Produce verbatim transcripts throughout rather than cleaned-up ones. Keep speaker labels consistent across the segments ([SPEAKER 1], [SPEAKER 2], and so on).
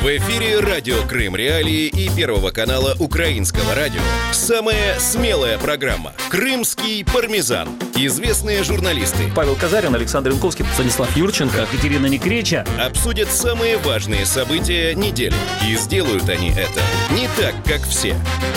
[SPEAKER 1] В эфире радио Крым Реалии и Первого канала Украинского радио. Самая смелая программа «Крымский пармезан». Известные журналисты
[SPEAKER 2] Павел Казарин, Александр Янковский,
[SPEAKER 3] Станислав Юрченко,
[SPEAKER 2] Катерина Некреча
[SPEAKER 1] обсудят самые важные события недели. И сделают они это не так, как все.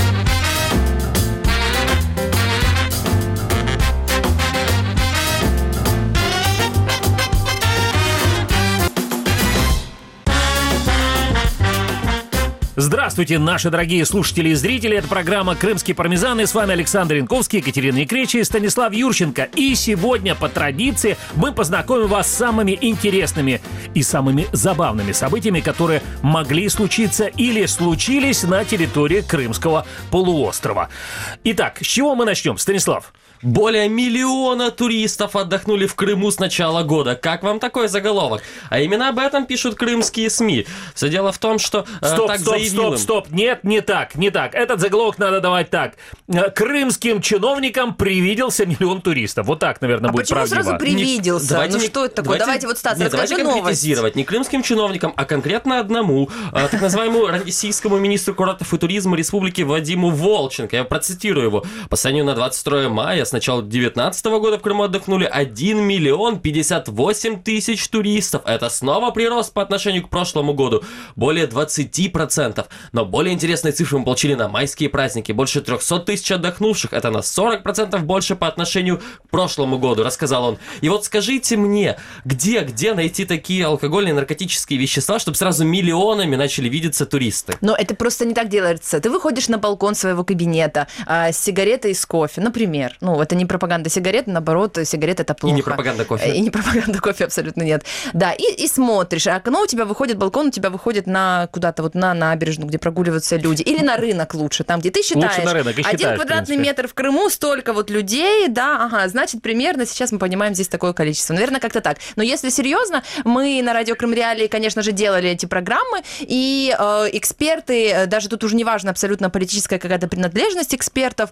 [SPEAKER 2] Здравствуйте, наши дорогие слушатели и зрители. Это программа «Крымский пармезан». И с вами Александр Янковский, Катерина Некреча и Станислав Юрченко. И сегодня, по традиции, мы познакомим вас с самыми интересными и самыми забавными событиями, которые могли случиться или случились на территории Крымского полуострова. Итак, с чего мы начнем, Станислав?
[SPEAKER 3] Более миллиона туристов отдохнули в Крыму с начала года. Как вам такой заголовок? А именно об этом пишут крымские СМИ. Все дело в том, что э,
[SPEAKER 2] стоп,
[SPEAKER 3] так
[SPEAKER 2] стоп,
[SPEAKER 3] заявил
[SPEAKER 2] стоп,
[SPEAKER 3] им.
[SPEAKER 2] стоп, нет, не так, не так. Этот заголовок надо давать так. Крымским чиновникам привиделся миллион туристов. Вот так, наверное,
[SPEAKER 4] а
[SPEAKER 2] будет
[SPEAKER 4] почему
[SPEAKER 2] правдиво.
[SPEAKER 4] сразу привиделся?
[SPEAKER 3] Не, давайте
[SPEAKER 4] ну
[SPEAKER 3] не,
[SPEAKER 4] что это такое?
[SPEAKER 3] Давайте,
[SPEAKER 4] давайте вот, Стас,
[SPEAKER 3] нет,
[SPEAKER 4] расскажи
[SPEAKER 3] давайте
[SPEAKER 4] новость.
[SPEAKER 3] конкретизировать. Не крымским чиновникам, а конкретно одному, э, так называемому российскому министру курортов и туризма Республики Вадиму Волченко. Я процитирую его. По состоянию на двадцать второе мая с начала девятнадцатого года в Крыму отдохнули один миллион пятьдесят восемь тысяч туристов. Это снова прирост по отношению к прошлому году. Более двадцать процентов. Но более интересные цифры мы получили на майские праздники. Больше триста тысяч отдохнувших. Это на сорок процентов больше по отношению к прошлому году, рассказал он. И вот скажите мне, где, где найти такие алкогольные наркотические вещества, чтобы сразу миллионами начали видеться туристы?
[SPEAKER 4] Но это просто не так делается. Ты выходишь на балкон своего кабинета а, с сигаретой и с кофе, например. Ну, это не пропаганда сигарет, наоборот, сигарет это плохо.
[SPEAKER 3] И не пропаганда кофе.
[SPEAKER 4] И не пропаганда кофе, абсолютно нет. Да, и, и смотришь, а окно у тебя выходит, балкон у тебя выходит на куда-то вот на набережную, где прогуливаются люди, или на рынок лучше, там, где ты считаешь,
[SPEAKER 2] лучше на рынок, и
[SPEAKER 4] один
[SPEAKER 2] считаешь,
[SPEAKER 4] квадратный метр в Крыму, столько вот людей, да, ага, значит, примерно сейчас мы понимаем здесь такое количество. Наверное, как-то так. Но если серьезно, мы на радио Крым Реалии, конечно же, делали эти программы, и э, эксперты, даже тут уже не важно абсолютно политическая какая-то принадлежность экспертов,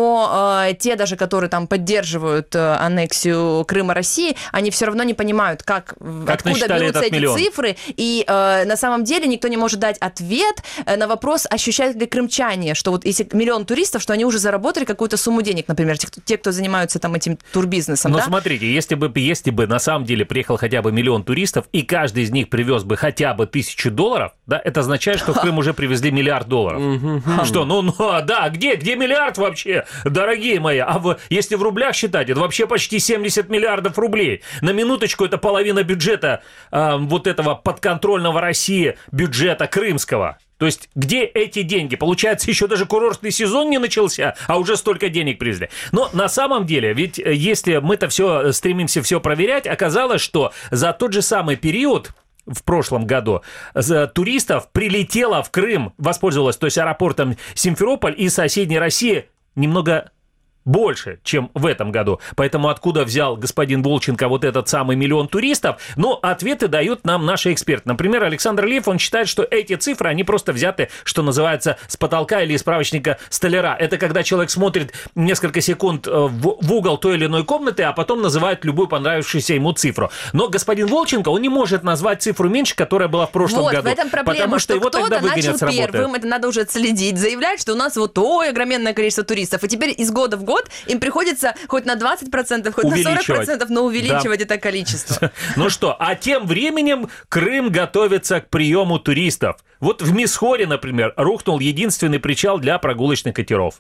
[SPEAKER 4] но э, те даже, которые там поддерживают э, аннексию Крыма России, они все равно не понимают, как,
[SPEAKER 2] как
[SPEAKER 4] откуда берутся эти
[SPEAKER 2] миллион.
[SPEAKER 4] цифры, и э, на самом деле никто не может дать ответ на вопрос, ощущают ли крымчане, что вот если миллион туристов, что они уже заработали какую-то сумму денег, например, те, кто, те, кто занимаются там этим турбизнесом.
[SPEAKER 2] Но
[SPEAKER 4] да?
[SPEAKER 2] смотрите, если бы, если бы на самом деле приехал хотя бы миллион туристов, и каждый из них привез бы хотя бы тысячу долларов, да, это означает, что в Крым уже привезли миллиард долларов. Что, ну, ну, да, где, где миллиард вообще, дорогие мои? А в, если в рублях считать, это вообще почти семьдесят миллиардов рублей. На минуточку, это половина бюджета э, вот этого подконтрольного России бюджета крымского. То есть, где эти деньги? Получается, еще даже курортный сезон не начался, а уже столько денег привезли. Но на самом деле, ведь если мы-то все стремимся все проверять, оказалось, что за тот же самый период в прошлом году туристов прилетело в Крым, воспользовалось, то есть аэропортом Симферополь и соседней России немного больше, чем в этом году. Поэтому откуда взял господин Волченко вот этот самый миллион туристов? Ну, ответы дают нам наши эксперты. Например, Александр Лев, он считает, что эти цифры, они просто взяты, что называется, с потолка или из справочника столяра. Это когда человек смотрит несколько секунд в, в угол той или иной комнаты, а потом называет любую понравившуюся ему цифру. Но господин Волченко, он не может назвать цифру меньше, которая была в прошлом
[SPEAKER 4] вот,
[SPEAKER 2] году.
[SPEAKER 4] В этом проблема,
[SPEAKER 2] потому что,
[SPEAKER 4] что
[SPEAKER 2] его тогда
[SPEAKER 4] кто-то начал
[SPEAKER 2] с работы.
[SPEAKER 4] Первым, это надо уже отследить, заявлять, что у нас вот ой, огроменное количество туристов, и теперь из года в год им приходится хоть на двадцать процентов, хоть на сорок процентов, но увеличивать да. это количество.
[SPEAKER 2] Ну что, а тем временем Крым готовится к приему туристов. Вот в Мисхоре, например, рухнул единственный причал для прогулочных катеров.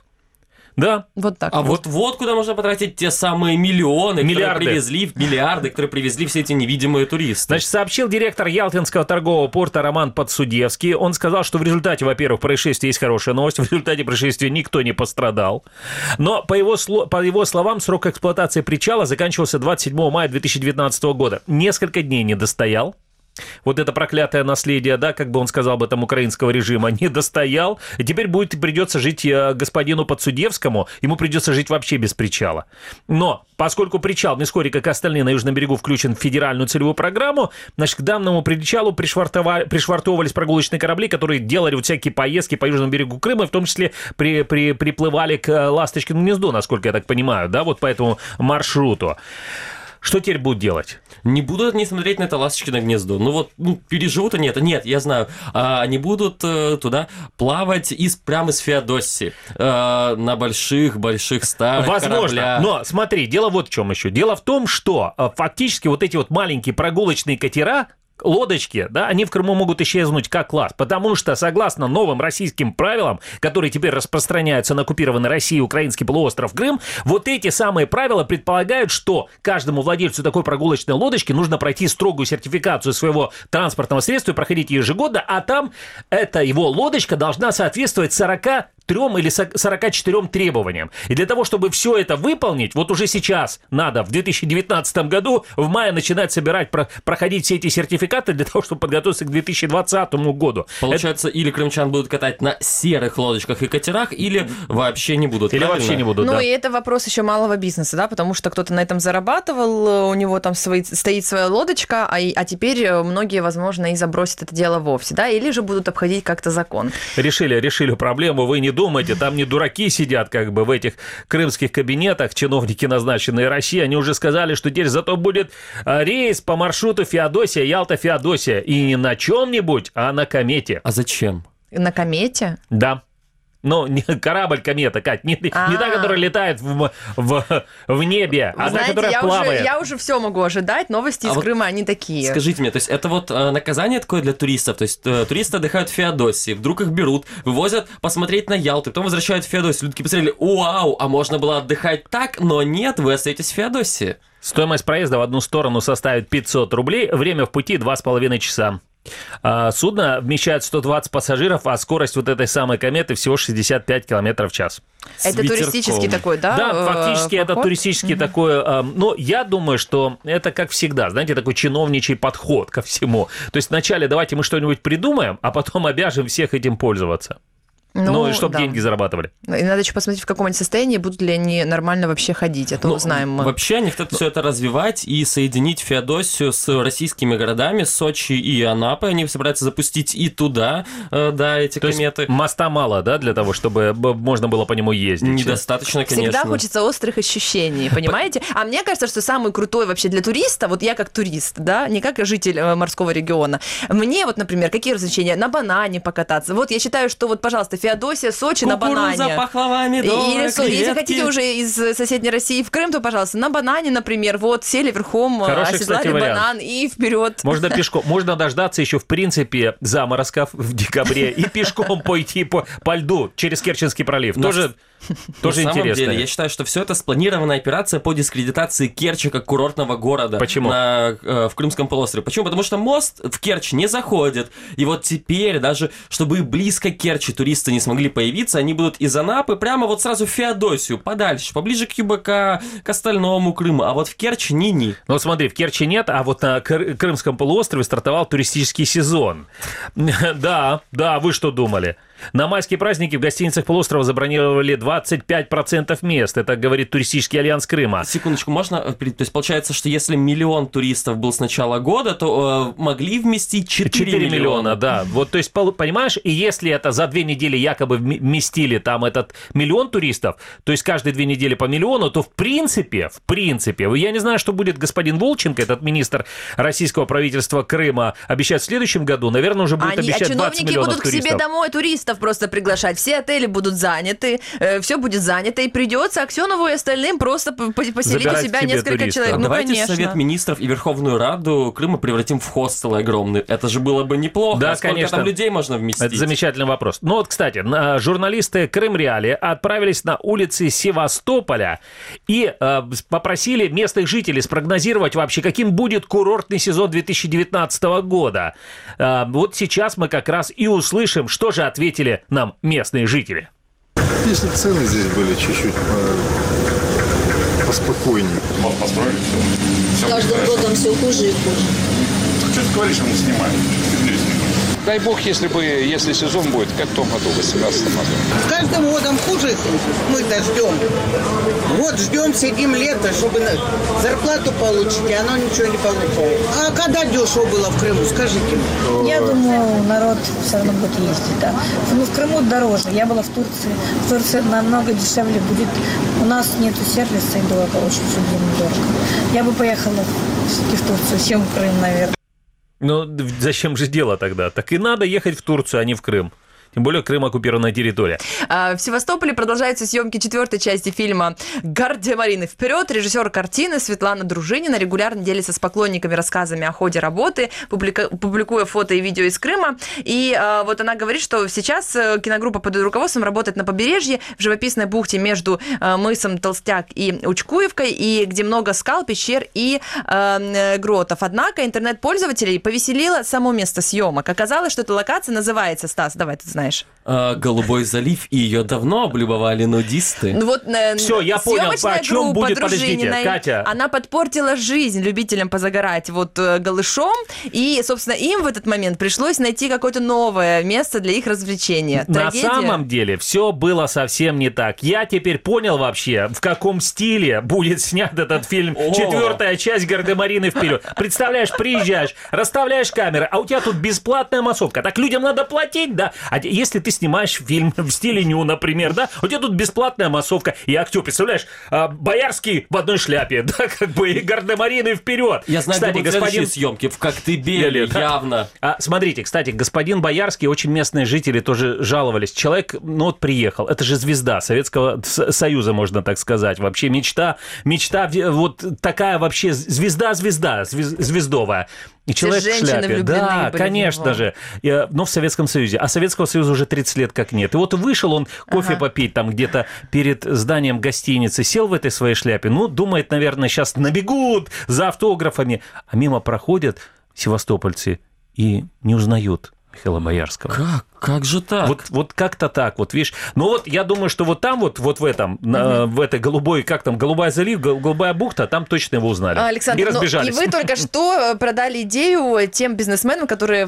[SPEAKER 2] Да.
[SPEAKER 4] Вот так.
[SPEAKER 3] А вот вот куда можно потратить те самые миллионы,
[SPEAKER 2] миллиарды.
[SPEAKER 3] которые привезли, миллиарды, которые привезли все эти невидимые туристы.
[SPEAKER 2] Значит, сообщил директор Ялтинского торгового порта Роман Подсудевский. Он сказал, что в результате, во-первых, происшествия есть хорошая новость. В результате происшествия никто не пострадал. Но, по его, по его словам, срок эксплуатации причала заканчивался двадцать седьмого мая две тысячи девятнадцатого года. Несколько дней не достоял. Вот это проклятое наследие, да, как бы он сказал об этом, украинского режима, не достоял. И теперь будет, придется жить господину Подсудевскому, ему придется жить вообще без причала. Но поскольку причал в Мисхоре, как и остальные на Южном берегу, включен в федеральную целевую программу, значит, к данному причалу пришвартовывались прогулочные корабли, которые делали вот всякие поездки по Южному берегу Крыма, в том числе при, при, приплывали к Ласточкину гнезду, насколько я так понимаю, да, вот по этому маршруту. Что теперь будут делать?
[SPEAKER 3] Не будут они смотреть на это «Ласточки на гнездо». Ну вот, ну, переживут они это. Нет, я знаю. А, они будут э, туда плавать из, прямо из Феодосии. Э, на больших-больших старых
[SPEAKER 2] Возможно.
[SPEAKER 3] кораблях.
[SPEAKER 2] Но смотри, дело вот в чем еще. Дело в том, что э, фактически вот эти вот маленькие прогулочные катера, лодочки, да, они в Крыму могут исчезнуть как класс, потому что, согласно новым российским правилам, которые теперь распространяются на оккупированной России, украинский полуостров Крым, вот эти самые правила предполагают, что каждому владельцу такой прогулочной лодочки нужно пройти строгую сертификацию своего транспортного средства и проходить ежегодно, а там эта его лодочка должна соответствовать сорока трем или сорока четырем требованиям. И для того, чтобы все это выполнить, вот уже сейчас надо в две тысячи девятнадцатом году в мае начинать собирать, про, проходить все эти сертификаты для того, чтобы подготовиться к две тысячи двадцатому году.
[SPEAKER 3] Получается, это... или крымчан будут катать на серых лодочках и катерах, или вообще не будут.
[SPEAKER 2] Или
[SPEAKER 3] правильно?
[SPEAKER 2] вообще не будут,
[SPEAKER 4] Ну
[SPEAKER 2] да.
[SPEAKER 4] и это вопрос еще малого бизнеса, да, потому что кто-то на этом зарабатывал, у него там свои, стоит своя лодочка, а, а теперь многие, возможно, и забросят это дело вовсе, да, или же будут обходить как-то закон.
[SPEAKER 2] Решили, решили проблему, вы не думайте, там не дураки сидят как бы в этих крымских кабинетах, чиновники, назначенные Россией, они уже сказали, что теперь зато будет рейс по маршруту Феодосия, Ялта-Феодосия, и не на чем-нибудь, а на комете.
[SPEAKER 3] А зачем?
[SPEAKER 4] На комете?
[SPEAKER 2] Да. Ну, не корабль комета, Кать, не, не та, которая летает в, в, в небе, а
[SPEAKER 4] Знаете,
[SPEAKER 2] та, которая
[SPEAKER 4] я
[SPEAKER 2] плавает.
[SPEAKER 4] Уже, я уже все могу ожидать, новости
[SPEAKER 3] а
[SPEAKER 4] из
[SPEAKER 3] вот
[SPEAKER 4] Крыма, они такие.
[SPEAKER 3] Скажите мне, то есть это вот э, наказание такое для туристов, то есть э, туристы отдыхают в Феодосии, вдруг их берут, вывозят посмотреть на Ялту, потом возвращают в Феодосию, люди такие посмотрели, вау, а можно было отдыхать так, но нет, вы остаетесь в Феодосии.
[SPEAKER 2] Стоимость проезда в одну сторону составит пятьсот рублей, время в пути два с половиной часа. Судно вмещает сто двадцать пассажиров, а скорость вот этой самой кометы всего шестьдесят пять километров в час.
[SPEAKER 4] Это туристический такой, да?
[SPEAKER 2] Да, фактически
[SPEAKER 4] поход?
[SPEAKER 2] это туристический угу. такой, но я думаю, что это как всегда, знаете, такой чиновничий подход ко всему. То есть вначале давайте мы что-нибудь придумаем, а потом обяжем всех этим пользоваться. Ну, ну и чтобы да. деньги зарабатывали.
[SPEAKER 4] И надо еще посмотреть, в каком они состоянии, будут ли они нормально вообще ходить, а то
[SPEAKER 3] ну,
[SPEAKER 4] узнаем мы.
[SPEAKER 3] Вообще они хотят все это развивать и соединить Феодосию с российскими городами, Сочи и Анапой. Они собираются запустить и туда, да, эти
[SPEAKER 2] то
[SPEAKER 3] кометы.
[SPEAKER 2] Есть моста мало, да, для того, чтобы можно было по нему ездить?
[SPEAKER 3] Недостаточно, конечно.
[SPEAKER 4] Всегда хочется острых ощущений, понимаете? А мне кажется, что самый крутой вообще для туриста, вот я как турист, да, не как житель морского региона, мне вот, например, какие развлечения? На банане покататься. Вот я считаю, что вот, пожалуйста, Феодосия, Сочи на банане.
[SPEAKER 3] Кукуруза, пахлава, медовая,
[SPEAKER 4] Или, если хотите уже из соседней России в Крым, то, пожалуйста, на банане, например, вот, сели верхом,
[SPEAKER 2] Хороший,
[SPEAKER 4] оседлали
[SPEAKER 2] кстати,
[SPEAKER 4] банан и вперед.
[SPEAKER 2] Можно пешком, можно дождаться еще, в принципе, заморозков в декабре и пешком пойти по, по льду через Керченский пролив. Но тоже... Тоже
[SPEAKER 3] на
[SPEAKER 2] интересно.
[SPEAKER 3] самом деле, я считаю, что все это спланированная операция по дискредитации Керчи как курортного города.
[SPEAKER 2] Почему?
[SPEAKER 3] На, э, в Крымском полуострове. Почему? Потому что мост в Керчь не заходит. И вот теперь, даже чтобы близко к Керчи туристы не смогли появиться, они будут из Анапы прямо вот сразу в Феодосию, подальше, поближе к ЮБК, к остальному Крыму. А вот в Керчи ни-ни.
[SPEAKER 2] Ну смотри, в Керчи нет, а вот на Крымском полуострове стартовал туристический сезон. Да, да, вы что думали? На майские праздники в гостиницах полуострова забронировали двадцать пять процентов мест. Это говорит туристический альянс Крыма.
[SPEAKER 3] Секундочку, можно? То есть получается, что если миллион туристов был с начала года, то э, могли вместить четыре миллиона.
[SPEAKER 2] миллиона, да. Вот, то есть, понимаешь, и если это за две недели якобы вместили там этот миллион туристов, то есть каждые две недели по миллиону, то в принципе, в принципе, я не знаю, что будет господин Волченко, этот министр российского правительства Крыма, обещать в следующем году. Наверное, уже будет
[SPEAKER 4] Они,
[SPEAKER 2] обещать
[SPEAKER 4] а
[SPEAKER 2] двадцать миллионов
[SPEAKER 4] будут
[SPEAKER 2] туристов.
[SPEAKER 4] К себе домой туристов просто приглашать. Все отели будут заняты, э, все будет занято, и придется Аксенову и остальным просто поселить
[SPEAKER 2] Забирать
[SPEAKER 4] у себя
[SPEAKER 2] несколько
[SPEAKER 4] туристов. человек.
[SPEAKER 3] А
[SPEAKER 4] Ну,
[SPEAKER 3] давайте
[SPEAKER 4] конечно.
[SPEAKER 3] Совет министров и Верховную Раду Крыма превратим в хостелы огромные. Это же было бы неплохо.
[SPEAKER 2] Да,
[SPEAKER 3] а сколько
[SPEAKER 2] конечно.
[SPEAKER 3] там людей можно вместить?
[SPEAKER 2] Это замечательный вопрос. Ну вот, кстати, журналисты Крым-Реали отправились на улицы Севастополя и э, попросили местных жителей спрогнозировать вообще, каким будет курортный сезон две тысячи девятнадцатого года. Э, вот сейчас мы как раз и услышим, что же ответили нам местные жители.
[SPEAKER 5] Если цены здесь были чуть-чуть по... поспокойнее.
[SPEAKER 6] Построили все.
[SPEAKER 7] С каждым годом все хуже и хуже.
[SPEAKER 6] Что ты говоришь, мы снимаем?
[SPEAKER 8] Дай бог, если бы, если сезон будет, как в том году, в восемнадцатом году.
[SPEAKER 9] С каждым годом хуже мы-то ждем. Вот ждем, сидим лето, чтобы зарплату получить, и оно ничего не получает. А когда дешево было в Крыму, скажите мне?
[SPEAKER 10] Я думаю, народ все равно будет ездить, да. Ну, в Крыму дороже. Я была в Турции. В Турции намного дешевле будет. У нас нету сервиса и дорого, очень все время дорого. Я бы поехала все-таки в Турцию, чем в Крым, наверное.
[SPEAKER 2] Ну, зачем же дело тогда? Так и надо ехать в Турцию, а не в Крым. Тем более Крым — оккупированная территория.
[SPEAKER 4] В Севастополе продолжаются съемки четвертой части фильма «Гардемарины вперед». Режиссер картины Светлана Дружинина регулярно делится с поклонниками рассказами о ходе работы, публика... публикуя фото и видео из Крыма. И а, вот она говорит, что сейчас киногруппа под ее руководством работает на побережье, в живописной бухте между а, мысом Толстяк и Учкуевкой, и где много скал, пещер и а, гротов. Однако интернет-пользователей повеселило само место съемок. Оказалось, что эта локация называется, Стас, давай ты знаешь.
[SPEAKER 3] А, Голубой залив, и ее давно облюбовали нудисты.
[SPEAKER 4] Ну вот, э,
[SPEAKER 2] все, я понял, о чем будет, подождите, Катя.
[SPEAKER 4] Она подпортила жизнь любителям позагорать вот э, голышом, и, собственно, им в этот момент пришлось найти какое-то новое место для их развлечения. Трагедия.
[SPEAKER 2] На самом деле все было совсем не так. Я теперь понял вообще, в каком стиле будет снят этот фильм.
[SPEAKER 3] О!
[SPEAKER 2] Четвертая часть «Гардемарины вперед». Представляешь, приезжаешь, расставляешь камеры, а у тебя тут бесплатная массовка. Так людям надо платить, да? А если ты снимаешь фильм в стиле Ню, например, да, у тебя тут бесплатная массовка, и актер, представляешь, Боярский в одной шляпе, да, как бы, и «Гардемарины вперед».
[SPEAKER 3] Я знаю,
[SPEAKER 2] кстати,
[SPEAKER 3] где будут
[SPEAKER 2] господин...
[SPEAKER 3] съемки в Коктебеле,
[SPEAKER 2] да?
[SPEAKER 3] явно.
[SPEAKER 2] А, смотрите, кстати, господин Боярский, очень местные жители тоже жаловались. Человек, ну вот приехал, это же звезда Советского Союза, можно так сказать. Вообще мечта, мечта, вот такая вообще звезда-звезда, звездовая. И человек в шляпе. Да, конечно же. Но в Советском Союзе. А Советского Союза уже тридцать лет как нет. И вот вышел он кофе ага. попить там где-то перед зданием гостиницы, сел в этой своей шляпе. Ну, думает, наверное, сейчас набегут за автографами. А мимо проходят севастопольцы и не узнают Михаила Боярского.
[SPEAKER 3] Как? Как же так?
[SPEAKER 2] Вот, вот как-то так, вот видишь. Ну вот я думаю, что вот там вот, вот в этом, mm-hmm. на, в этой голубой, как там, голубая залив, голубая бухта, там точно его узнали.
[SPEAKER 4] Александр,
[SPEAKER 2] и разбежались.
[SPEAKER 4] Ну, и вы только что продали идею тем бизнесменам, которые,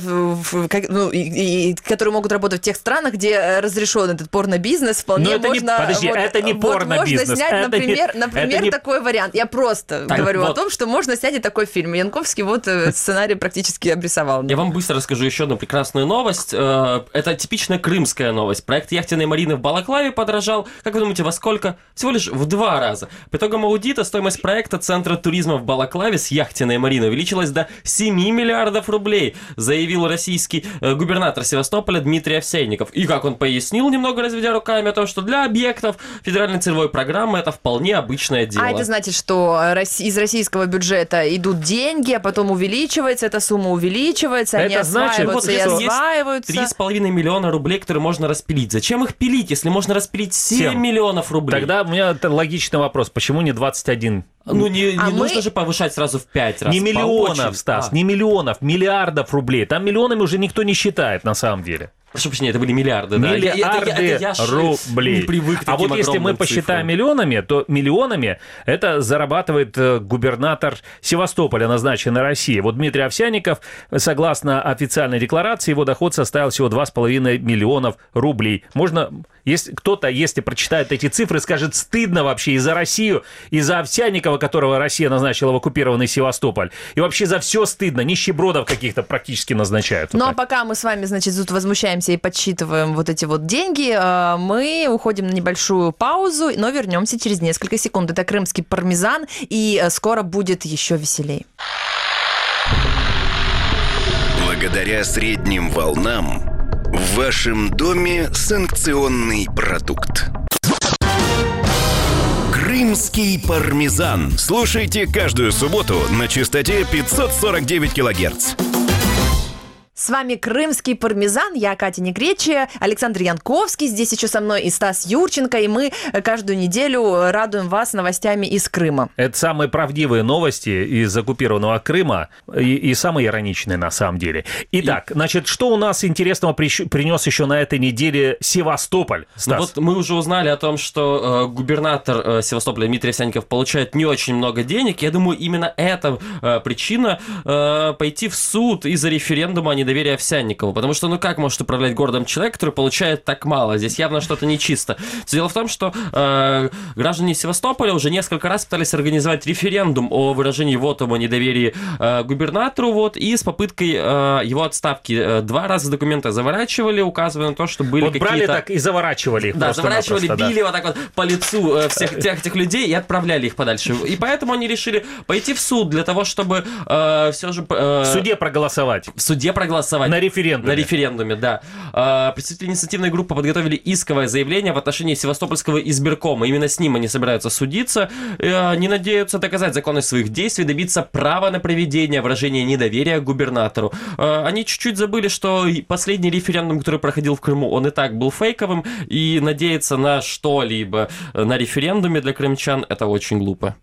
[SPEAKER 4] ну, и, и, которые могут работать в тех странах, где разрешен этот порно-бизнес. Вполне
[SPEAKER 2] Но это
[SPEAKER 4] можно...
[SPEAKER 2] Не, подожди,
[SPEAKER 4] вот,
[SPEAKER 2] это не порно-бизнес.
[SPEAKER 4] Можно снять,
[SPEAKER 2] это
[SPEAKER 4] например,
[SPEAKER 2] не,
[SPEAKER 4] например
[SPEAKER 2] не...
[SPEAKER 4] такой вариант. Я просто так, говорю вот. о том, что можно снять и такой фильм. Янковский вот сценарий практически обрисовал.
[SPEAKER 3] Я вам быстро расскажу еще одну прекрасную новость. Это типичная крымская новость. Проект яхтенной марины в Балаклаве подорожал, как вы думаете, во сколько? Всего лишь в два раза. По итогам аудита стоимость проекта Центра туризма в Балаклаве с яхтенной мариной увеличилась до семи миллиардов рублей, заявил российский э, губернатор Севастополя Дмитрий Овсейников. И как он пояснил, немного разведя руками, о том, что для объектов федеральной целевой программы это вполне обычное дело.
[SPEAKER 4] А это значит, что из российского бюджета идут деньги, а потом увеличивается, эта сумма увеличивается, это они
[SPEAKER 2] значит,
[SPEAKER 4] осваиваются
[SPEAKER 2] вот,
[SPEAKER 4] и осваиваются.
[SPEAKER 3] три с половиной миллиона рублей, которые можно распилить. Зачем их пилить, если можно распилить семь миллионов рублей?
[SPEAKER 2] Тогда у меня логичный вопрос. Почему не двадцать один?
[SPEAKER 3] Ну, не, не
[SPEAKER 4] а
[SPEAKER 3] нужно
[SPEAKER 4] мы...
[SPEAKER 3] же повышать сразу в пять раз.
[SPEAKER 2] Не миллионов,
[SPEAKER 3] по
[SPEAKER 2] Стас,
[SPEAKER 3] а.
[SPEAKER 2] не миллионов, миллиардов рублей. Там миллионами уже никто не считает, на самом деле.
[SPEAKER 3] Прошу прощения, это были миллиарды, да?
[SPEAKER 2] Миллиарды
[SPEAKER 3] это, это, это
[SPEAKER 2] рублей.
[SPEAKER 3] Не привык к
[SPEAKER 2] а вот если мы посчитаем
[SPEAKER 3] цифрам.
[SPEAKER 2] миллионами, то миллионами это зарабатывает губернатор Севастополя, назначенный Россией. Вот Дмитрий Овсянников, согласно официальной декларации, его доход составил всего два с половиной миллионов рублей. Можно, если кто-то, если прочитает эти цифры, скажет, стыдно вообще и за Россию, и за Овсянникова, которого Россия назначила в оккупированный Севастополь. И вообще за все стыдно. Нищебродов каких-то практически назначают.
[SPEAKER 4] Ну, а пока мы с вами, значит, тут возмущаемся и подсчитываем вот эти вот деньги, мы уходим на небольшую паузу, но вернемся через несколько секунд. Это крымский пармезан, и скоро будет еще веселей.
[SPEAKER 1] Благодаря средним волнам в вашем доме санкционный продукт. Крымский пармезан. Слушайте каждую субботу на частоте пятьсот сорок девять килогерц.
[SPEAKER 4] С вами крымский пармезан, я Катя Негречия, Александр Янковский, здесь еще со мной и Стас Юрченко, и мы каждую неделю радуем вас новостями из Крыма.
[SPEAKER 2] Это самые правдивые новости из оккупированного Крыма и, и самые ироничные на самом деле. Итак, и... значит, что у нас интересного при, принес еще на этой неделе Севастополь, Стас?
[SPEAKER 3] Ну вот мы уже узнали о том, что э, губернатор э, Севастополя Дмитрий Овсянников получает не очень много денег. Я думаю, именно это э, причина э, пойти в суд из-за референдума о недоверии недоверие Овсянникову. Потому что, ну как может управлять городом человек, который получает так мало? Здесь явно что-то нечисто. Дело в том, что э, граждане Севастополя уже несколько раз пытались организовать референдум о выражении вотума недоверия э, губернатору, вот, и с попыткой э, его отставки. Э, два раза документы заворачивали, указывая на то, что были
[SPEAKER 2] вот
[SPEAKER 3] какие-то...
[SPEAKER 2] брали так и заворачивали их.
[SPEAKER 3] Да, заворачивали, били
[SPEAKER 2] да.
[SPEAKER 3] вот так вот по лицу э, всех тех, этих людей и отправляли их подальше. И поэтому они решили пойти в суд для того, чтобы э, все же... Э,
[SPEAKER 2] в суде проголосовать.
[SPEAKER 3] В суде проголосовать.
[SPEAKER 2] На референдуме.
[SPEAKER 3] На референдуме, да. Э, представители инициативной группы подготовили исковое заявление в отношении Севастопольского избиркома. Именно с ним они собираются судиться. Э, они надеются доказать законность своих действий, добиться права на проведение выражения недоверия губернатору. Э, они чуть-чуть забыли, что последний референдум, который проходил в Крыму, он и так был фейковым, и надеяться на что-либо на референдуме для крымчан — это очень глупо.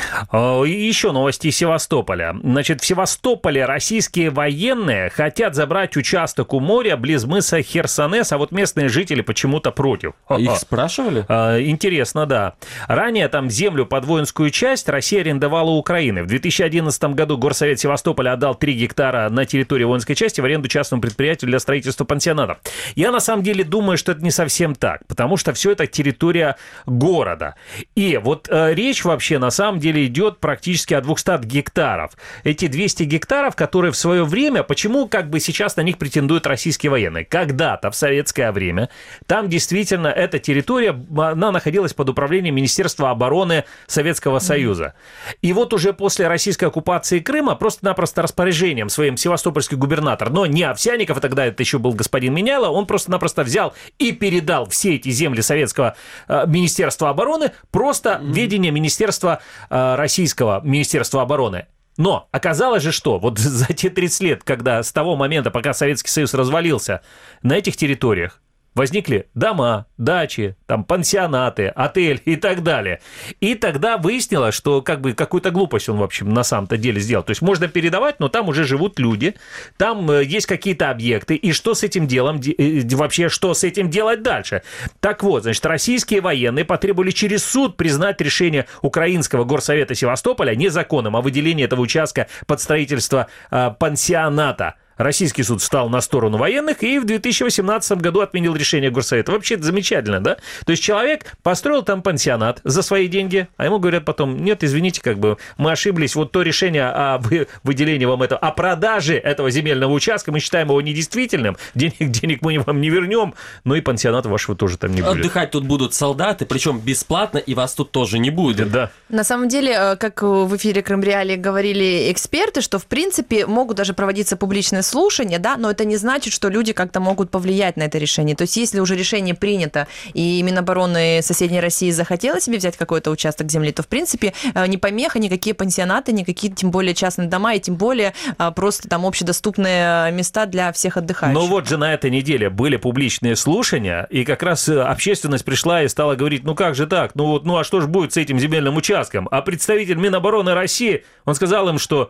[SPEAKER 2] Еще новости из Севастополя. Значит, в Севастополе российские военные хотят забрать участок у моря близ мыса Херсонес, а вот местные жители почему-то против.
[SPEAKER 3] Их спрашивали?
[SPEAKER 2] Интересно, да. Ранее там землю под воинскую часть Россия арендовала у Украины. В две тысячи одиннадцатом году Горсовет Севастополя отдал три гектара на территории воинской части в аренду частному предприятию для строительства пансионатов. Я на самом деле думаю, что это не совсем так, потому что все это территория города. И вот э, речь вообще на самом деле идет практически о двухстах гектаров. Эти двести гектаров, которые в свое время, почему как бы сейчас на них претендуют российские военные? Когда-то, в советское время, там действительно эта территория, она находилась под управлением Министерства обороны Советского Союза. И вот уже после российской оккупации Крыма просто-напросто распоряжением своим севастопольский губернатор, но не Овсянников, а тогда это еще был господин Меняйло, он просто-напросто взял и передал все эти земли Советского э, Министерства обороны просто в ведение Министерства российского Министерства обороны. Но оказалось же, что вот за те тридцать лет, когда с того момента, пока Советский Союз развалился, на этих территориях возникли дома, дачи, там, пансионаты, отель и так далее. И тогда выяснилось, что как бы какую-то глупость он, в общем, на самом-то деле сделал. То есть можно передавать, но там уже живут люди, там есть какие-то объекты, и что с этим делом, вообще, что с этим делать дальше? Так вот, значит, российские военные потребовали через суд признать решение Украинского горсовета Севастополя незаконным о выделении этого участка под строительство э, пансионата. Российский суд встал на сторону военных и в две тысячи восемнадцатом году отменил решение Горсовета. Вообще это замечательно, да? То есть человек построил там пансионат за свои деньги, а ему говорят потом: нет, извините, как бы мы ошиблись, вот то решение о выделении вам этого, о продаже этого земельного участка, мы считаем его недействительным, денег, денег мы вам не вернем, но и пансионата вашего тоже там не будет.
[SPEAKER 3] Отдыхать тут будут солдаты, причем бесплатно, и вас тут тоже не будет.
[SPEAKER 2] Да.
[SPEAKER 4] На самом деле, как в эфире Крым Реалии говорили эксперты, что в принципе могут даже проводиться публичные слушания, да, но это не значит, что люди как-то могут повлиять на это решение. То есть, если уже решение принято, и Минобороны соседней России захотела себе взять какой-то участок земли, то, в принципе, не помеха никакие пансионаты, никакие, тем более, частные дома, и тем более просто там общедоступные места для всех отдыхающих.
[SPEAKER 2] Но вот же на этой неделе были публичные слушания, и как раз общественность пришла и стала говорить: ну как же так, ну вот, ну а что же будет с этим земельным участком? А представитель Минобороны России, он сказал им, что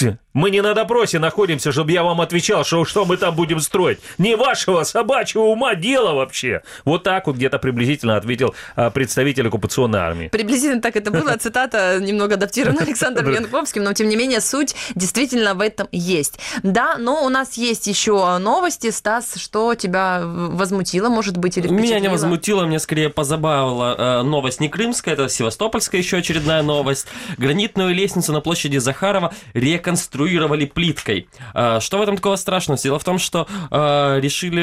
[SPEAKER 2] мы не на допросе находимся, чтобы я вам отвечал, что, что мы там будем строить. Не вашего собачьего ума дело вообще. Вот так вот где-то приблизительно ответил а, представитель оккупационной армии.
[SPEAKER 4] Приблизительно так это было. Цитата немного адаптирована Александром Янковским, но тем не менее суть действительно в этом есть. Да, но у нас есть еще новости. Стас, что тебя возмутило, может быть, или впечатлило?
[SPEAKER 3] Меня не возмутило, мне скорее позабавила новость не крымская, это севастопольская еще очередная новость. Гранитную лестницу на площади Захарова реконструировали плиткой. Что в этом такого страшного? Дело в том, что э, решили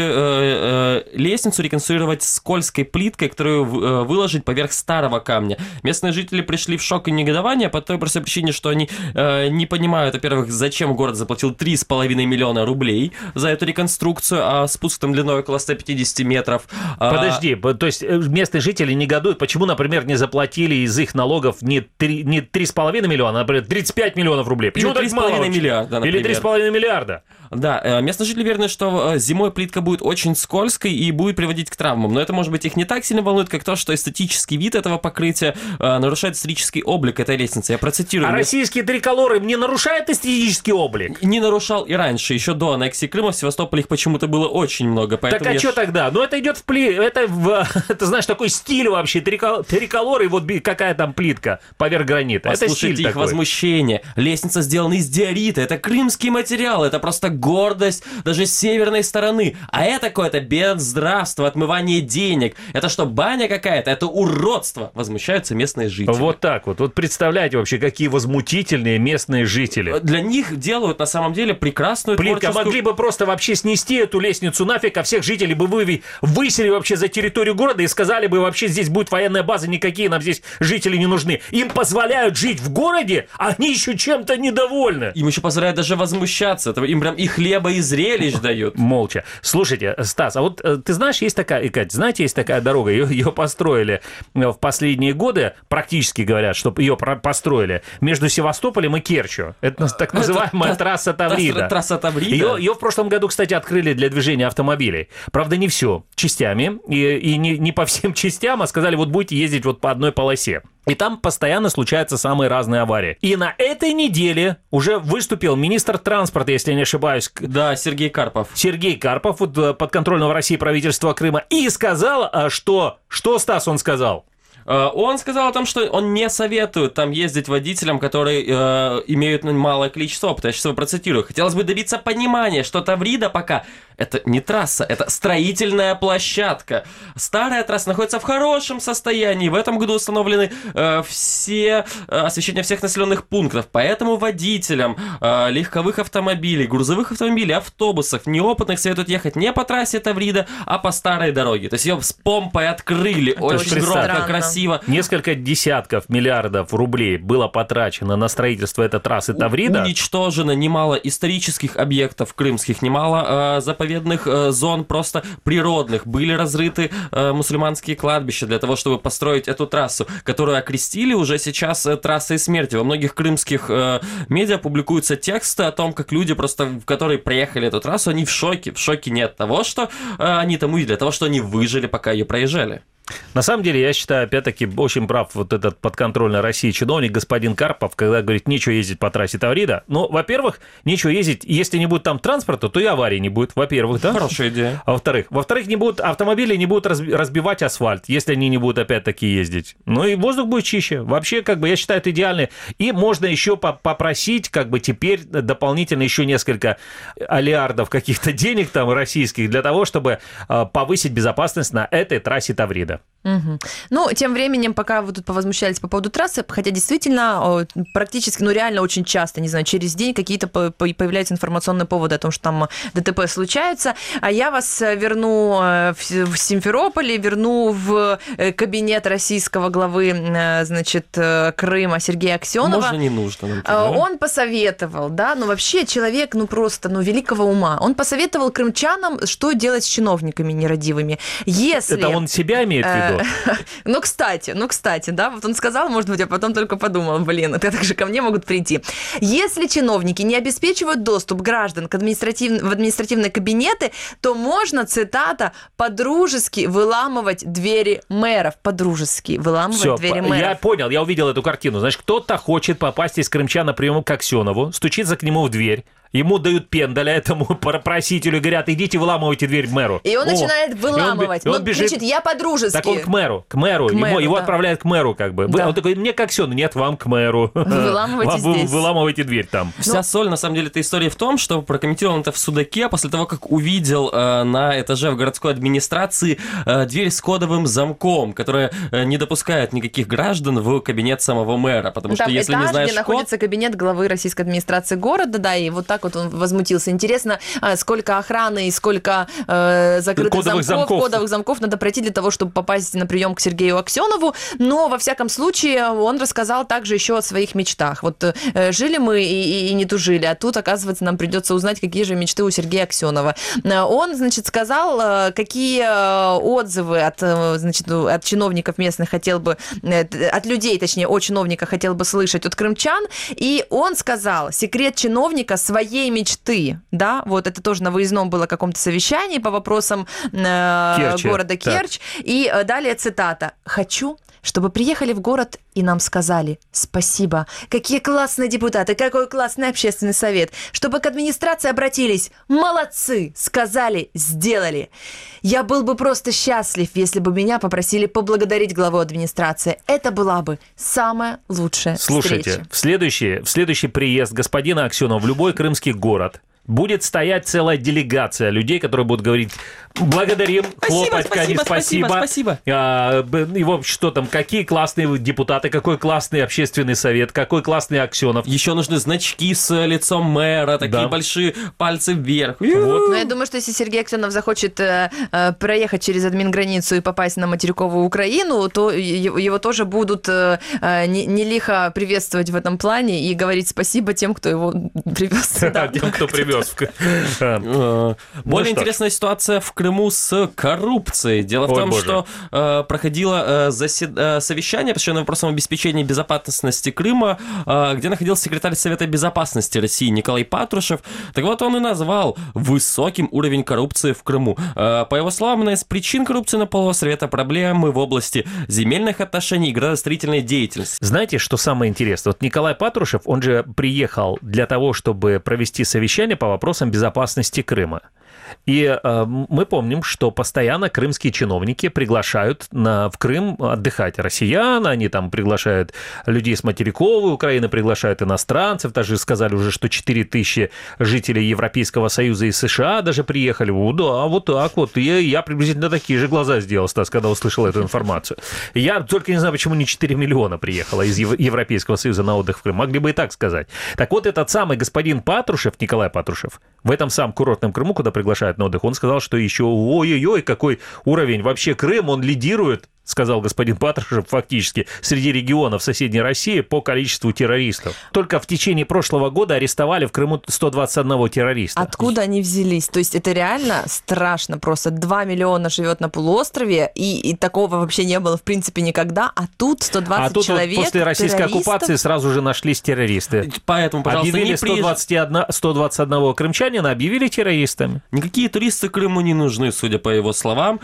[SPEAKER 3] э, э, лестницу реконструировать скользкой плиткой, которую э, выложить поверх старого камня. Местные жители пришли в шок и негодование по той простой причине, что они э, не понимают, во-первых, зачем город заплатил три с половиной миллиона рублей за эту реконструкцию, а спуск там длиной около ста пятидесяти метров.
[SPEAKER 2] Подожди, а... то есть местные жители негодуют, почему, например, не заплатили из их налогов не три с половиной миллиона, а, например, тридцать пять миллионов рублей? Почему так мало?
[SPEAKER 3] Миллиарда,
[SPEAKER 2] Или три с половиной миллиарда?
[SPEAKER 3] Да, местные жители уверены, что зимой плитка будет очень скользкой и будет приводить к травмам. Но это, может быть, их не так сильно волнует, как то, что эстетический вид этого покрытия э, нарушает исторический облик этой лестницы. Я процитирую.
[SPEAKER 2] А российские триколоры не нарушают эстетический облик?
[SPEAKER 3] Не нарушал и раньше. Еще до аннексии Крыма в Севастополе их почему-то было очень много.
[SPEAKER 2] Так а я... что тогда? Ну, это идет в пли... Это, в... это, знаешь, такой стиль вообще. Трикол... Триколоры, и вот какая там плитка поверх гранита.
[SPEAKER 3] Послушайте
[SPEAKER 2] это стиль
[SPEAKER 3] их
[SPEAKER 2] такой.
[SPEAKER 3] Возмущение. Лестница сделана из диорита. Это крымский материал. Это просто гордость даже северной стороны. А это какое-то безнравство, отмывание денег. Это что, баня какая-то? Это уродство. Возмущаются местные жители.
[SPEAKER 2] Вот так вот. Вот представляете вообще, какие возмутительные местные жители.
[SPEAKER 3] Для них делают на самом деле прекрасную
[SPEAKER 2] Плитка,
[SPEAKER 3] творческую...
[SPEAKER 2] могли бы просто вообще снести эту лестницу нафиг, а всех жителей бы вы... высели вообще за территорию города и сказали бы, вообще здесь будет военная база, никакие нам здесь жители не нужны. Им позволяют жить в городе, а они еще чем-то недовольны.
[SPEAKER 3] Им еще позволяют даже возмущаться. Им прям и хлеба, и зрелищ дают.
[SPEAKER 2] Молча. Слушайте, Стас, а вот ты знаешь, есть такая, и, Кать, знаете, есть такая дорога, ее, ее построили в последние годы, практически говорят, что ее построили между Севастополем и Керчью. Это так называемая это, трасса Таврида.
[SPEAKER 3] Трасса Таврида?
[SPEAKER 2] Ее, ее в прошлом году, кстати, открыли для движения автомобилей. Правда, не все, частями, и, и не, не по всем частям, а сказали, вот будете ездить вот по одной полосе. И там постоянно случаются самые разные аварии. И на этой неделе уже выступил министр транспорта, если не ошибаюсь.
[SPEAKER 3] Да, Сергей Карпов.
[SPEAKER 2] Сергей Карпов, вот, подконтрольного России правительства Крыма, и сказал, что... Что, Стас, он сказал?
[SPEAKER 3] Он сказал о том, что он не советует там ездить водителям, которые э, имеют малое количество опыта. Я сейчас его процитирую. Хотелось бы добиться понимания, что Таврида пока это не трасса, это строительная площадка. Старая трасса находится в хорошем состоянии. В этом году установлены э, все э, освещения всех населенных пунктов. Поэтому водителям э, легковых автомобилей, грузовых автомобилей, автобусов, неопытных советуют ехать не по трассе Таврида, а по старой дороге. То есть ее с помпой открыли. Это очень громко, красиво.
[SPEAKER 2] Несколько десятков миллиардов рублей было потрачено на строительство этой трассы Таврида.
[SPEAKER 3] Уничтожено немало исторических объектов крымских, немало э, заповедных э, зон просто природных. Были разрыты э, мусульманские кладбища для того, чтобы построить эту трассу, которую окрестили уже сейчас э, трассой смерти. Во многих крымских э, медиа публикуются тексты о том, как люди, просто, которые проехали эту трассу, они в шоке. В шоке не от того, что э, они там увидели, а от того, что они выжили, пока ее проезжали.
[SPEAKER 2] На самом деле, я считаю, опять-таки, очень прав вот этот подконтрольный России чиновник, господин Карпов, когда говорит, нечего ездить по трассе Таврида. Ну, во-первых, нечего ездить, если не будет там транспорта, то и аварий не будет, во-первых, да?
[SPEAKER 3] Хорошая идея.
[SPEAKER 2] А во-вторых, во-вторых, не будут, автомобили не будут разбивать асфальт, если они не будут опять-таки ездить. Ну, и воздух будет чище. Вообще, как бы, я считаю, это идеально. И можно еще попросить, как бы, теперь дополнительно еще несколько миллиардов каких-то денег там российских для того, чтобы повысить безопасность на этой трассе Таврида.
[SPEAKER 4] Угу. Ну, тем временем, пока вы тут повозмущались по поводу трассы, хотя действительно практически, ну реально очень часто, не знаю, через день какие-то появляются информационные поводы о том, что там ДТП случаются, а я вас верну в Симферополь, верну в кабинет российского главы, значит, Крыма Сергея Аксенова.
[SPEAKER 3] Можно не нужно. Например.
[SPEAKER 4] Он посоветовал, да, ну вообще человек, ну просто, ну великого ума, он посоветовал крымчанам, что делать с чиновниками нерадивыми. Если...
[SPEAKER 2] Это он себя имеет в виду?
[SPEAKER 4] Ну, кстати, ну, кстати, да, вот он сказал, может быть, а потом только подумал, блин, это так же ко мне могут прийти. Если чиновники не обеспечивают доступ граждан к административ... в административные кабинеты, то можно, цитата, по-дружески выламывать двери мэров. По-дружески выламывать
[SPEAKER 2] Всё,
[SPEAKER 4] двери мэров.
[SPEAKER 2] Я понял, я увидел эту картину. Значит, кто-то хочет попасть из крымчан на прием к Аксенову, стучится к нему в дверь. Ему дают пендаля этому просителю, говорят, идите выламывайте дверь мэру.
[SPEAKER 4] И он О, начинает выламывать.
[SPEAKER 2] И он,
[SPEAKER 4] он,
[SPEAKER 2] он бежит,
[SPEAKER 4] кричит, я по-дружески.
[SPEAKER 2] Так он к мэру, к мэру.
[SPEAKER 4] К
[SPEAKER 2] ему,
[SPEAKER 4] мэру
[SPEAKER 2] его
[SPEAKER 4] да.
[SPEAKER 2] отправляют к мэру, как бы. Да. Он такой, мне к Аксену, нет, вам к мэру.
[SPEAKER 4] Выламывайте здесь.
[SPEAKER 2] Выламывайте дверь там.
[SPEAKER 3] Вся Но... соль, на самом деле, этой истории в том, что прокомментировал это в Судаке после того, как увидел э, на этаже в городской администрации э, дверь с кодовым замком, которая э, не допускает никаких граждан в кабинет самого мэра. Потому
[SPEAKER 4] там
[SPEAKER 3] что если
[SPEAKER 4] этаж,
[SPEAKER 3] не знаешь
[SPEAKER 4] где
[SPEAKER 3] код...
[SPEAKER 4] находится кабинет главы российской администрации города, да, и вот так вот он возмутился. Интересно, сколько охраны и сколько э, закрытых
[SPEAKER 2] кодовых
[SPEAKER 4] замков,
[SPEAKER 2] замков.
[SPEAKER 4] кодовых замков надо пройти для того, чтобы попасть на прием к Сергею Аксенову. Но, во всяком случае, он рассказал также еще о своих мечтах. Вот э, жили мы и, и, и не тужили, а тут, оказывается, нам придется узнать, какие же мечты у Сергея Аксенова. Он, значит, сказал, э, какие отзывы от, э, значит, от чиновников местных хотел бы, э, от людей, точнее, от чиновника хотел бы слышать от крымчан. И он сказал, секрет чиновника своей мечты. Да, вот это тоже на выездном было каком-то совещании по вопросам э, города Керчь. Так. И э, далее цитата. «Хочу, чтобы приехали в город и нам сказали спасибо. Какие классные депутаты, какой классный общественный совет. Чтобы к администрации обратились. Молодцы, сказали, сделали. Я был бы просто счастлив, если бы меня попросили поблагодарить главу администрации. Это была бы самая лучшая
[SPEAKER 2] Слушайте,
[SPEAKER 4] встреча».
[SPEAKER 2] в следующий, в следующий приезд господина Аксенова в любой крымский город будет стоять целая делегация людей, которые будут говорить «благодарим», хлопать,
[SPEAKER 3] спасибо,
[SPEAKER 2] спасибо,
[SPEAKER 3] спасибо, спасибо.
[SPEAKER 2] А, и в общем, что там, какие классные депутаты, какой классный общественный совет, какой классный Аксенов.
[SPEAKER 3] Еще нужны значки с лицом мэра, такие
[SPEAKER 2] Да.
[SPEAKER 3] большие пальцы вверх.
[SPEAKER 2] Вот.
[SPEAKER 4] Ну, я думаю, что если Сергей Аксенов захочет э, э, проехать через админграницу и попасть на материковую Украину, то его, его тоже будут э, э, не, не лихо приветствовать в этом плане и говорить спасибо тем, кто его привез сюда.
[SPEAKER 2] Тем, кто привез.
[SPEAKER 3] Более интересная ситуация в Крыму с коррупцией. Дело в
[SPEAKER 2] Ой,
[SPEAKER 3] том,
[SPEAKER 2] боже.
[SPEAKER 3] что э, проходило э, засед... э, совещание, посвященное вопросам обеспечения безопасности Крыма, э, где находился секретарь Совета безопасности России Николай Патрушев. Так вот, он и назвал высоким уровень коррупции в Крыму. Э, по его словам, одна из причин коррупции на полуострове — это проблемы в области земельных отношений и градостроительной деятельности.
[SPEAKER 2] Знаете, что самое интересное? Вот Николай Патрушев, он же приехал для того, чтобы провести совещание по вопросам безопасности Крыма. И э, мы помним, что постоянно крымские чиновники приглашают на, в Крым отдыхать россиян, они там приглашают людей с материковой Украины, приглашают иностранцев, даже сказали уже, что четыре тысячи жителей Европейского Союза и США даже приехали. О, да, вот так вот. И я, я приблизительно такие же глаза сделал, Стас, когда услышал эту информацию. Я только не знаю, почему не четыре миллиона приехало из Европейского Союза на отдых в Крым. Могли бы и так сказать. Так вот, этот самый господин Патрушев, Николай Патрушев, в этом самом курортном Крыму, куда приглашают на отдых, он сказал, что еще ой-ой-ой, какой уровень. Вообще Крым, он лидирует, сказал господин Патрушев, фактически, среди регионов соседней России по количеству террористов. Только в течение прошлого года арестовали в Крыму сто двадцать один террориста.
[SPEAKER 4] Откуда они взялись? То есть это реально страшно. Просто два миллиона живет на полуострове, и, и такого вообще не было, в принципе, никогда. А тут сто двадцать
[SPEAKER 2] а тут
[SPEAKER 4] человек,
[SPEAKER 2] вот после российской
[SPEAKER 4] террористов.
[SPEAKER 2] оккупации сразу же нашлись террористы.
[SPEAKER 3] Поэтому, пожалуйста,
[SPEAKER 2] объявили
[SPEAKER 3] не
[SPEAKER 2] сто двадцать один, сто двадцать один крымчанина, объявили террористами.
[SPEAKER 3] Никакие туристы Крыму не нужны, судя по его словам.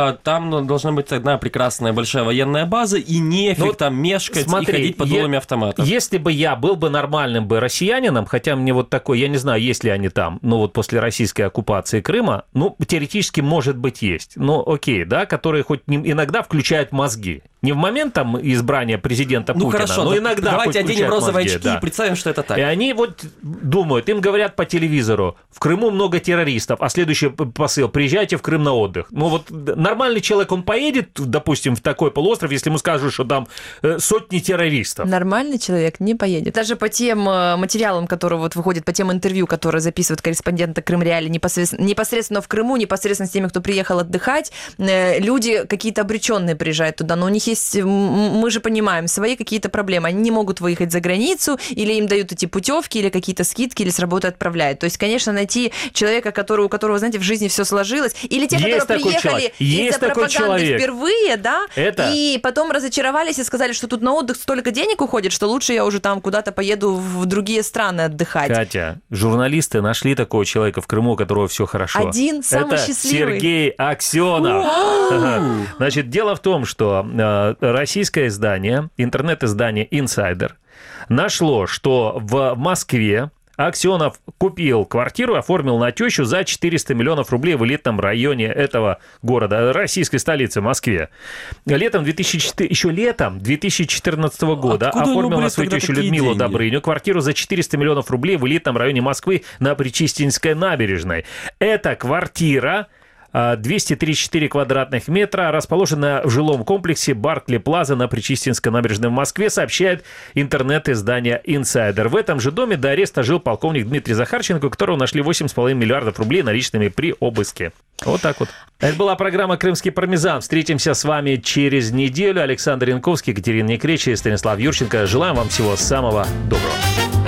[SPEAKER 3] Там должна быть одна прекрасная большая военная база, и нефиг ну, там мешкать смотри, и ходить под дулами автоматов.
[SPEAKER 2] Если бы я был бы нормальным бы россиянином, хотя мне вот такой, я не знаю, есть ли они там, ну вот после российской оккупации Крыма, ну, теоретически, может быть, есть. Ну, окей, да, которые хоть иногда включают мозги. Не в момент там избрания президента
[SPEAKER 3] ну,
[SPEAKER 2] Путина,
[SPEAKER 3] хорошо,
[SPEAKER 2] но иногда
[SPEAKER 3] давайте оденем розовые
[SPEAKER 2] мозги,
[SPEAKER 3] очки
[SPEAKER 2] да.
[SPEAKER 3] и представим, что это так.
[SPEAKER 2] И они вот думают, им говорят по телевизору, в Крыму много террористов, а следующий посыл, приезжайте в Крым на отдых. Ну вот нормальный человек, он поедет, допустим, в такой полуостров, если ему скажут, что там сотни террористов.
[SPEAKER 4] Нормальный человек не поедет. Даже по тем материалам, которые вот выходят, по тем интервью, которые записывают корреспонденты Крымреали непосредственно, непосредственно в Крыму, непосредственно с теми, кто приехал отдыхать, люди какие-то обреченные приезжают туда, но у них есть, мы же понимаем, свои какие-то проблемы. Они не могут выехать за границу, или им дают эти путевки, или какие-то скидки, или с работы отправляют. То есть, конечно, найти человека, который, у которого, знаете, в жизни все сложилось, или те,
[SPEAKER 2] есть
[SPEAKER 4] которые приехали из-за пропаганды
[SPEAKER 2] человек.
[SPEAKER 4] впервые, да,
[SPEAKER 2] Это...
[SPEAKER 4] и потом разочаровались и сказали, что тут на отдых столько денег уходит, что лучше я уже там куда-то поеду в другие страны отдыхать.
[SPEAKER 2] Катя, журналисты нашли такого человека в Крыму, у которого все хорошо.
[SPEAKER 4] Один, самый
[SPEAKER 2] Это
[SPEAKER 4] счастливый.
[SPEAKER 2] Сергей Аксенов. Значит, дело в том, что российское издание, интернет-издание Insider, нашло, что в Москве Аксенов купил квартиру, оформил на тещу за четыреста миллионов рублей в элитном районе этого города, российской столицы, Москве. Летом две тысячи четырнадцатого, еще летом две тысячи четырнадцатого года
[SPEAKER 3] откуда
[SPEAKER 2] оформил на свою тещу Людмилу
[SPEAKER 3] деньги?
[SPEAKER 2] Добрыню квартиру за четыреста миллионов рублей в элитном районе Москвы на Причистинской набережной. Эта квартира двести тридцать четыре квадратных метра, расположена в жилом комплексе Баркли Плаза на Причистинской набережной в Москве, сообщает интернет-издание Insider. В этом же доме до ареста жил полковник Дмитрий Захарченко, у которого нашли восемь с половиной миллиардов рублей наличными при обыске. Вот так вот. Это была программа «Крымский пармезан». Встретимся с вами через неделю. Александр Янковский, Екатерина Некречи и Станислав Юрченко. Желаем вам всего самого доброго.